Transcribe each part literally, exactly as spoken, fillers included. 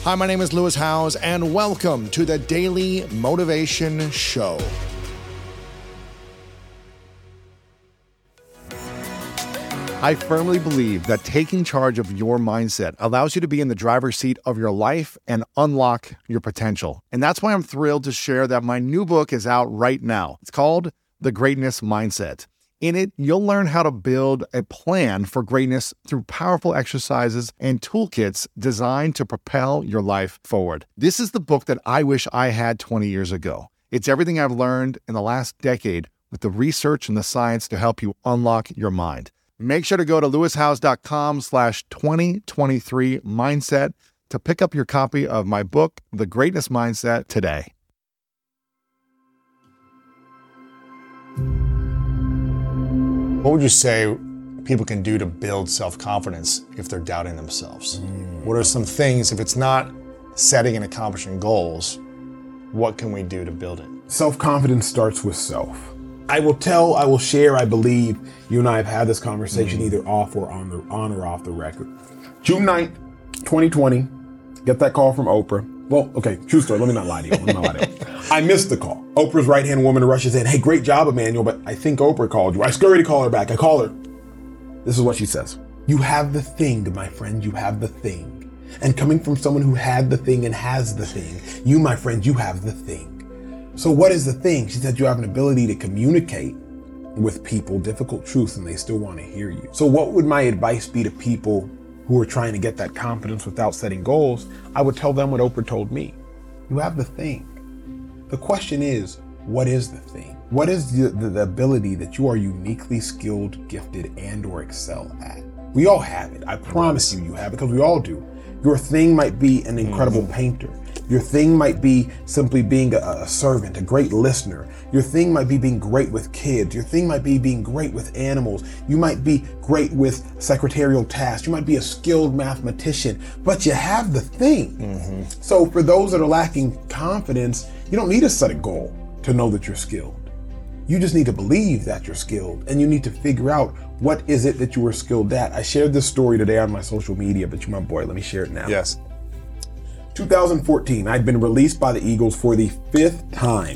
Hi, my name is Lewis Howes, and welcome to the Daily Motivation Show. I firmly believe that taking charge of your mindset allows you to be in the driver's seat of your life and unlock your potential. And that's why I'm thrilled to share that my new book is out right now. It's called The Greatness Mindset. In it, you'll learn how to build a plan for greatness through powerful exercises and toolkits designed to propel your life forward. This is the book that I wish I had twenty years ago. It's everything I've learned in the last decade with the research and the science to help you unlock your mind. Make sure to go to lewishowes.com slash 2023 mindset to pick up your copy of my book, The Greatness Mindset, today. What would you say people can do to build self-confidence if they're doubting themselves? Mm. What are some things, if it's not setting and accomplishing goals, what can we do to build it? Self-confidence starts with self. I will tell, I will share, I believe you and I have had this conversation mm. either off or on the on or off the record. June ninth, twenty twenty, get that call from Oprah. Well, okay, true story, let me not lie to you. Let me not lie to you. I missed the call. Oprah's right-hand woman rushes in, hey, great job, Emmanuel, but I think Oprah called you. I scurry to call her back. I call her. This is what she says. You have the thing, my friend, you have the thing. And coming from someone who had the thing and has the thing, you, my friend, you have the thing. So what is the thing? She said you have an ability to communicate with people difficult truths and they still want to hear you. So what would my advice be to people who are trying to get that confidence without setting goals? I would tell them what Oprah told me. You have the thing. The question is, what is the thing? What is the, the, the ability that you are uniquely skilled, gifted, and or excel at? We all have it. I promise you, you have it, because we all do. Your thing might be an incredible mm-hmm. painter. Your thing might be simply being a, a servant, a great listener. Your thing might be being great with kids. Your thing might be being great with animals. You might be great with secretarial tasks. You might be a skilled mathematician, but you have the thing. Mm-hmm. So for those that are lacking confidence, you don't need to set a goal to know that you're skilled. You just need to believe that you're skilled, and you need to figure out what is it that you are skilled at. I shared this story today on my social media, but you're my boy, let me share it now. Yes. two thousand fourteen, I'd been released by the Eagles for the fifth time.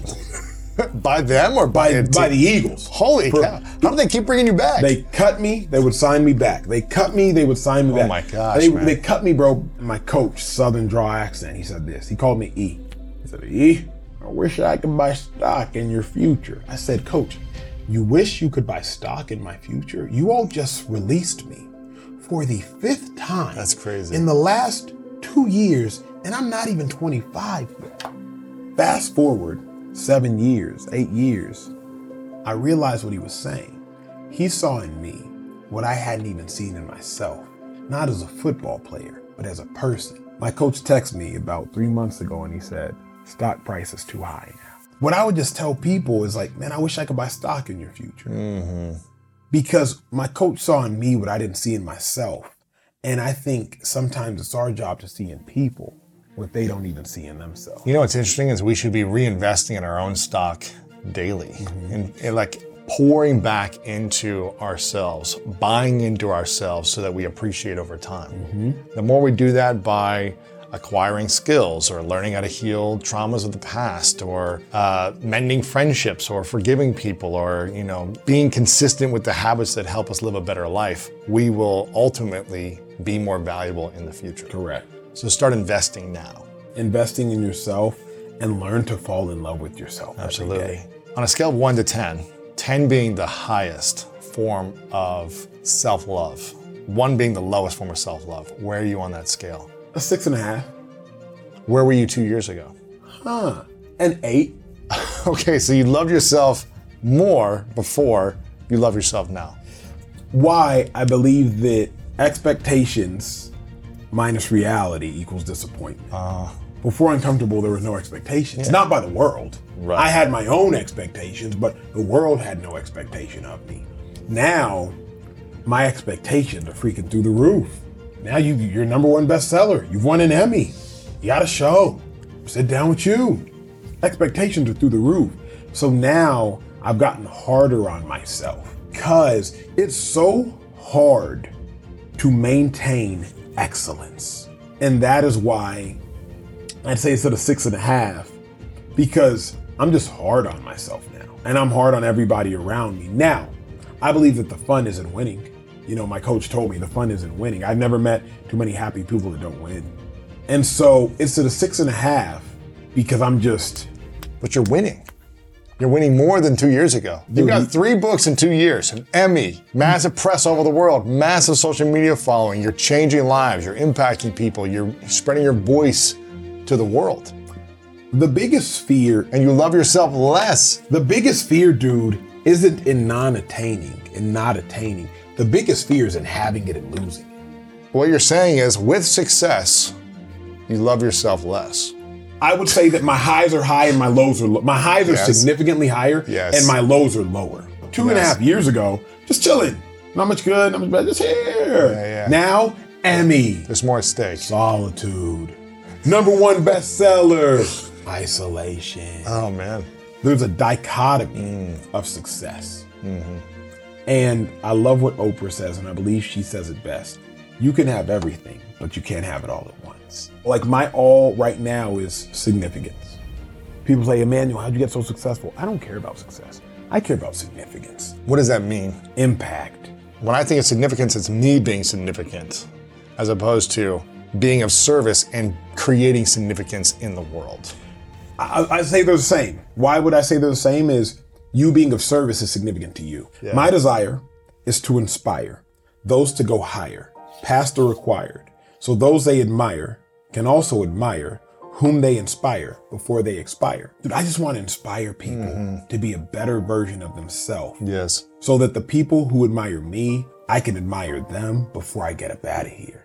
By them or by, by, by the Eagles? Holy for, cow. How do they keep bringing you back? They cut me, they would sign me back. They cut me, they would sign me oh back. Oh my gosh, they, man. They cut me, bro. My coach, Southern draw accent, he said this. He called me E. He said, E, I wish I could buy stock in your future. I said, Coach, you wish you could buy stock in my future? You all just released me for the fifth time. That's crazy. In the last two years, and I'm not even twenty-five yet. Fast forward seven years, eight years, I realized what he was saying. He saw in me what I hadn't even seen in myself, not as a football player, but as a person. My coach texted me about three months ago and he said, stock price is too high now. What I would just tell people is like, man, I wish I could buy stock in your future. Mm-hmm. Because my coach saw in me what I didn't see in myself. And I think sometimes it's our job to see in people what they don't even see in themselves. You know what's interesting is we should be reinvesting in our own stock daily mm-hmm. and, and like pouring back into ourselves, buying into ourselves so that we appreciate over time. Mm-hmm. The more we do that by acquiring skills or learning how to heal traumas of the past or uh, mending friendships or forgiving people or, you know, being consistent with the habits that help us live a better life, we will ultimately be more valuable in the future. Correct. So start investing now. Investing in yourself and learn to fall in love with yourself. Absolutely. On a scale of one to ten, ten being the highest form of self-love, one being the lowest form of self-love, where are you on that scale? A six and a half. Where were you two years ago? Huh, an eight. Okay, so you loved yourself more before you love yourself now. Why? I believe that expectations minus reality equals disappointment. Uh, Before Uncomfortable, there was no expectations. Yeah. Not by the world. Right. I had my own expectations, but the world had no expectation of me. Now, my expectations are freaking through the roof. Now you, you're number one bestseller. You've won an Emmy. You got a show. Sit down with you. Expectations are through the roof. So now I've gotten harder on myself because it's so hard to maintain excellence. And that is why I'd say it's at a six and a half because I'm just hard on myself now. And I'm hard on everybody around me. Now, I believe that the fun is in winning. You know, my coach told me the fun is in winning. I've never met too many happy people that don't win. And so it's at a six and a half because I'm just... But you're winning. You're winning more than two years ago. You got three books in two years, an Emmy, massive press all over the world, massive social media following. You're changing lives. You're impacting people. You're spreading your voice to the world. The biggest fear... And you love yourself less. The biggest fear, dude, isn't in non-attaining and not attaining. The biggest fear is in having it and losing it. What you're saying is, with success, you love yourself less. I would say that my highs are high and my lows are low. My highs are Yes. significantly higher Yes. and my lows are lower. Two and a Yes. half years ago, just chilling. Not much good, not much bad, just here. Yeah, yeah. Now, Emmy. There's more at stake. Solitude. Number one bestseller. Isolation. Oh, man. There's a dichotomy Mm. of success. Mm-hmm. And I love what Oprah says, and I believe she says it best. You can have everything, but you can't have it all at once. Like my all right now is significance. People say, Emmanuel, how'd you get so successful? I don't care about success. I care about significance. What does that mean? Impact. When I think of significance, it's me being significant, as opposed to being of service and creating significance in the world. I, I say they're the same. Why would I say they're the same? Is you being of service is significant to you. Yeah. My desire is to inspire those to go higher, past the required, so those they admire can also admire whom they inspire before they expire. Dude, I just want to inspire people mm-hmm. to be a better version of themselves. Yes. So that the people who admire me, I can admire them before I get up out of here.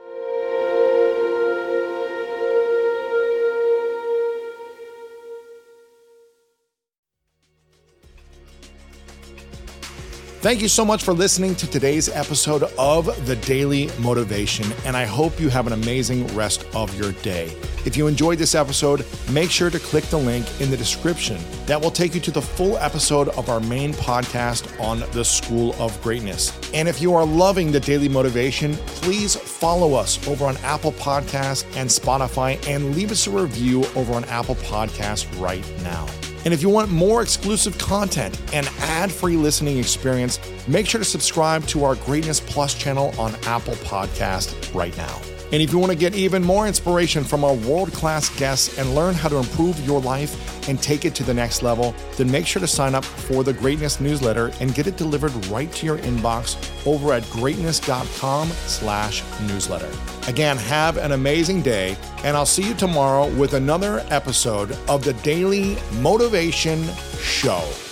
Thank you so much for listening to today's episode of The Daily Motivation, and I hope you have an amazing rest of your day. If you enjoyed this episode, make sure to click the link in the description. That will take you to the full episode of our main podcast on the School of Greatness. And if you are loving The Daily Motivation, please follow us over on Apple Podcasts and Spotify, and leave us a review over on Apple Podcasts right now. And if you want more exclusive content and ad-free listening experience, make sure to subscribe to our Greatness Plus channel on Apple Podcast right now. And if you want to get even more inspiration from our world-class guests and learn how to improve your life and take it to the next level, then make sure to sign up for the Greatness newsletter and get it delivered right to your inbox over at greatness.com slash newsletter. Again, have an amazing day, and I'll see you tomorrow with another episode of the Daily Motivation Show.